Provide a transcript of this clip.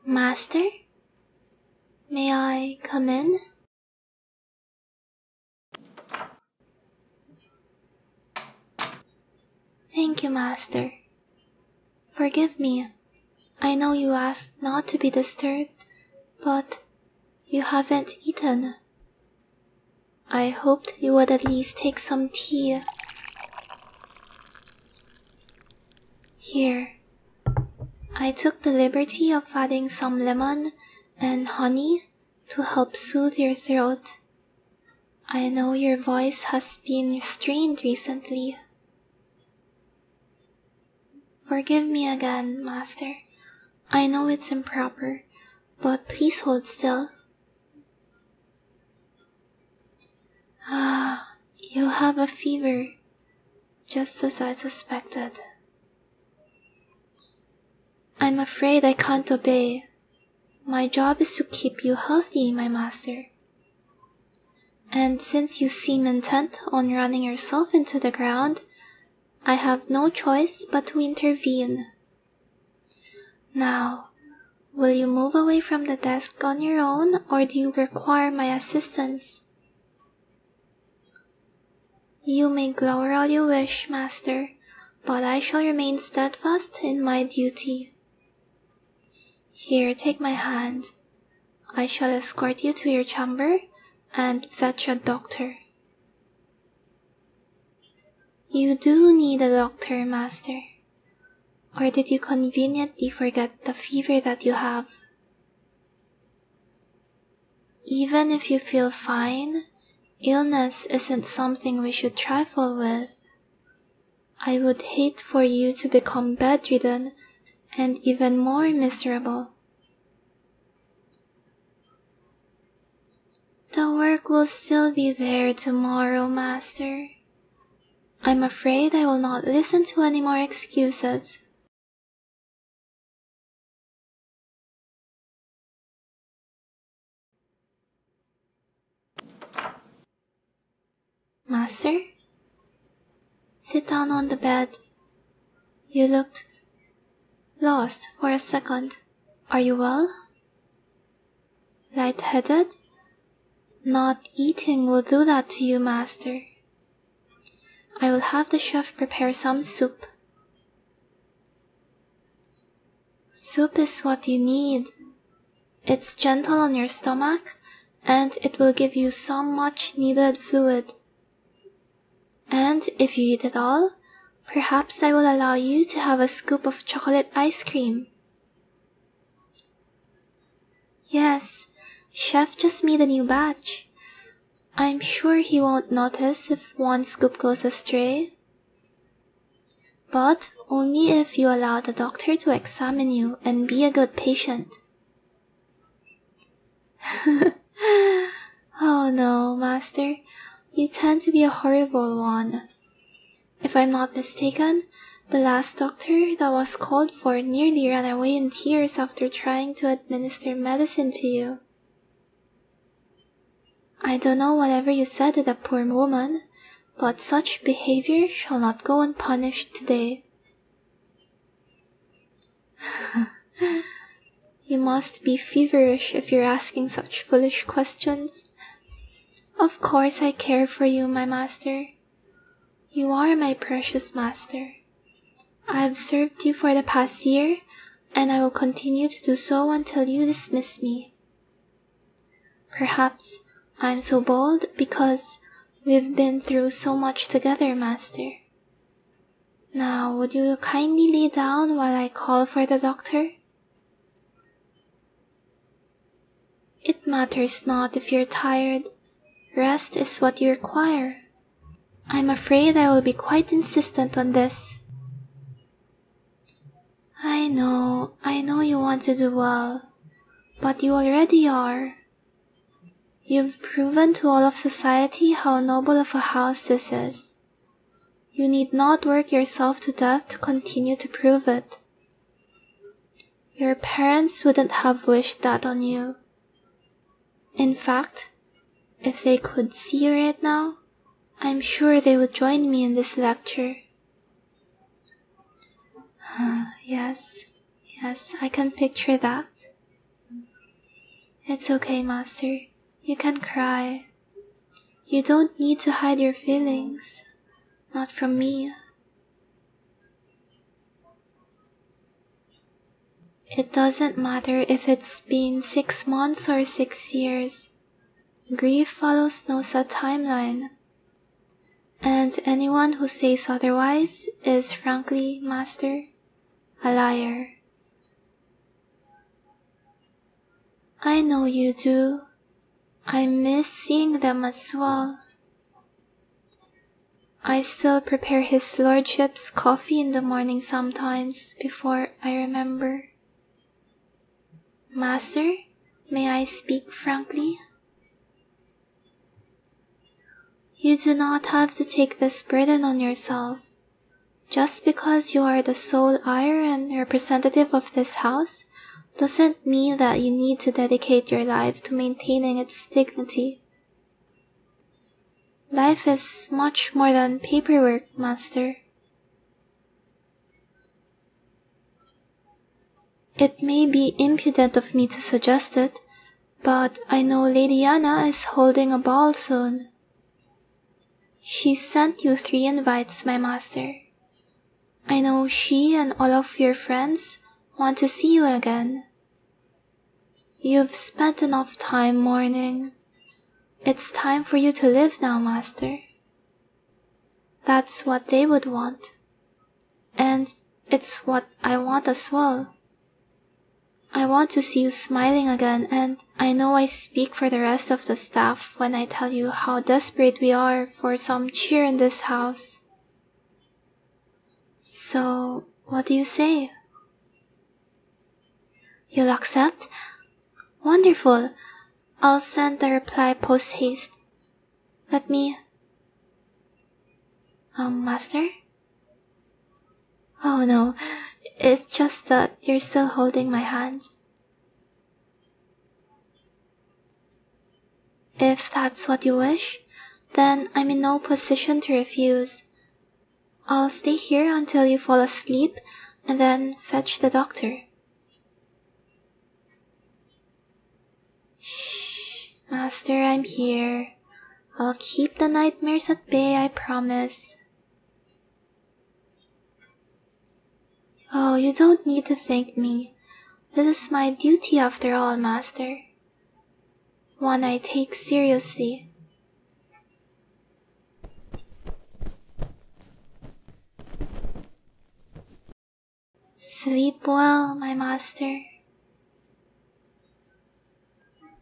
Master? May I come in? Thank you, Master. Forgive me. I know you asked not to be disturbed, but you haven't eaten. I hoped you would at least take some tea. Here. I took the liberty of adding some lemon and honey to help soothe your throat. I know your voice has been strained recently. Forgive me again, Master. I know it's improper, but please hold still. You have a fever, just as I suspected. I'm afraid I can't obey. My job is to keep you healthy, my master. And since you seem intent on running yourself into the ground, I have no choice but to intervene. Now, will you move away from the desk on your own, or do you require my assistance? You may glower all you wish, master, but I shall remain steadfast in my duty. Here, take my hand. I shall escort you to your chamber and fetch a doctor. You do need a doctor, master. Or did you conveniently forget the fever that you have? Even if you feel fine, illness isn't something we should trifle with. I would hate for you to become bedridden and even more miserable. The work will still be there tomorrow, master. I'm afraid I will not listen to any more excuses. Master? Sit down on the bed. You looked lost for a second. Are you well? Light-headed? Not eating will do that to you, master. I will have the chef prepare some soup. Soup is what you need. It's gentle on your stomach, and it will give you some much-needed fluid. And if you eat it all, perhaps I will allow you to have a scoop of chocolate ice cream. Yes, Chef just made a new batch. I'm sure he won't notice if one scoop goes astray. But only if you allow the doctor to examine you and be a good patient. Oh no, master, you tend to be a horrible one. If I'm not mistaken, the last doctor that was called for nearly ran away in tears after trying to administer medicine to you. I don't know whatever you said to that poor woman, but such behavior shall not go unpunished today. You must be feverish if you're asking such foolish questions. Of course I care for you, my master. You are my precious master. I have served you for the past year, and I will continue to do so until you dismiss me. Perhaps I'm so bold because we've been through so much together, master. Now, would you kindly lay down while I call for the doctor? It matters not if you're tired. Rest is what you require. I'm afraid I will be quite insistent on this. I know you want to do well, but you already are. You've proven to all of society how noble of a house this is. You need not work yourself to death to continue to prove it. Your parents wouldn't have wished that on you. In fact, if they could see you right now, I'm sure they would join me in this lecture. Yes, I can picture that. It's okay, Master. You can cry. You don't need to hide your feelings. Not from me. It doesn't matter if it's been 6 months or 6 years. Grief follows no set timeline. And anyone who says otherwise is, frankly, Master, a liar. I know you do. I miss seeing them as well. I still prepare his lordship's coffee in the morning sometimes before I remember. Master, may I speak frankly? You do not have to take this burden on yourself. Just because you are the sole heir and representative of this house doesn't mean that you need to dedicate your life to maintaining its dignity. Life is much more than paperwork, Master. It may be impudent of me to suggest it, but I know Lady Anna is holding a ball soon. She sent you 3 invites, my master. I know she and all of your friends want to see you again. You've spent enough time mourning. It's time for you to live now, Master. That's what they would want. And it's what I want as well. I want to see you smiling again, and I know I speak for the rest of the staff when I tell you how desperate we are for some cheer in this house. So, what do you say? You'll accept? Wonderful. I'll send the reply post-haste. Let me... Master? Oh no, it's just that you're still holding my hand. If that's what you wish, then I'm in no position to refuse. I'll stay here until you fall asleep and then fetch the doctor. Shh, Master, I'm here. I'll keep the nightmares at bay, I promise. Oh, you don't need to thank me. This is my duty after all, Master. One I take seriously. Sleep well, my master.